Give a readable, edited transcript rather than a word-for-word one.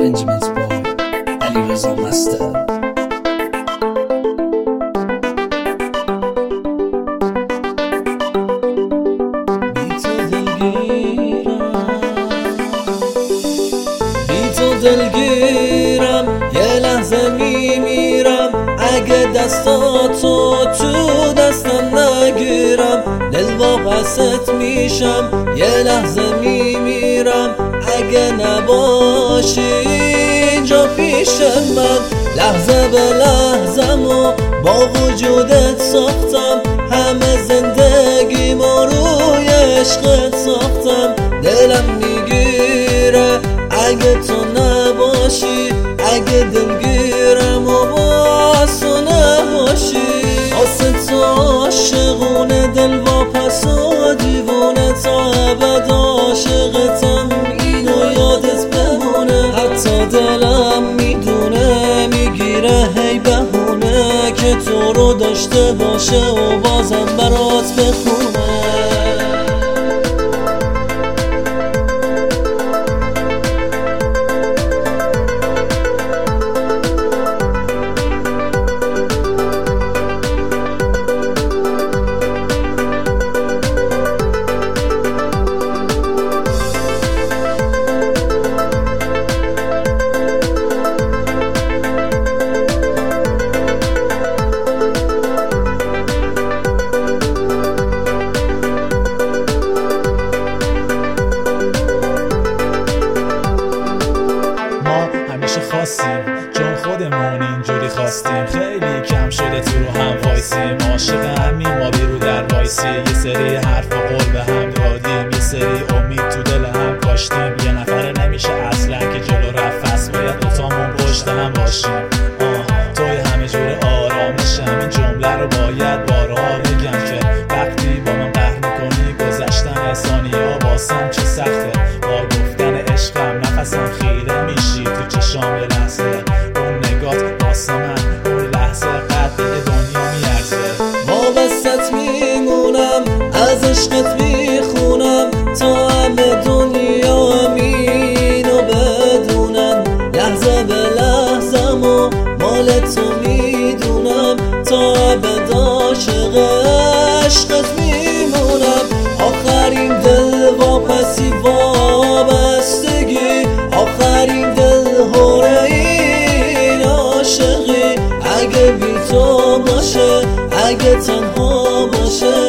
arrangements boy علیرضا مستر. بی تو دلگیرم یه لحظه میمیرم اگه دستاتو تو دستم نگیرم. دل واپست میشم یه لحظه میمیرم اگه نباشی اینجا پیش من. لحظه به لحظه‌مو با وجودت ساختم، همه زندگیمو روی عشقت ساختم. دلم میگیره اگه تو نباشی، اگه دلگیرم و باز تو نباشی. آسه تو عاشقونه دل واپس و دیوونه، تا ابد عاشقتم اینو یادت بمونه. حتی دلم میدونه میگیره هی بهونه که تو رو داشته باشه و بازم برات بخونه. چون خودمون اینجوری خواستیم، خیلی کم شده تو رو هم وایسیم. عاشق همین ما بیرو در وایسی، یه سری حرف و قول به هم دادیم، یه سری امید تو دل هم کاشتیم. یه نفره نمیشه اصلا که جلو رفت، پس باید دوتامون پشت هم باشیم. توی همه جور آرامشم، این جمله رو باید بارها بگم که وقتی با من قهر میکنی گذشتن ثانیه‌ها واسم چه سخته. با گفتن عشقم نفسم خیره میشی تو چشام یه لحظه. اون نگات واسه من اون لحظه قد دنیا میارزه. وابستت میمونم از عشقت میخونم تا همه دنیا اینو بدونن. لحظه به لحظه‌مو مال تو میدونم، تا ابد عاشق عشقت میمونم. آخرین دل واپسی وابستگی، آخرین دل هوره این عاشقی. اگه بی تو باشه، اگه تنها باشه،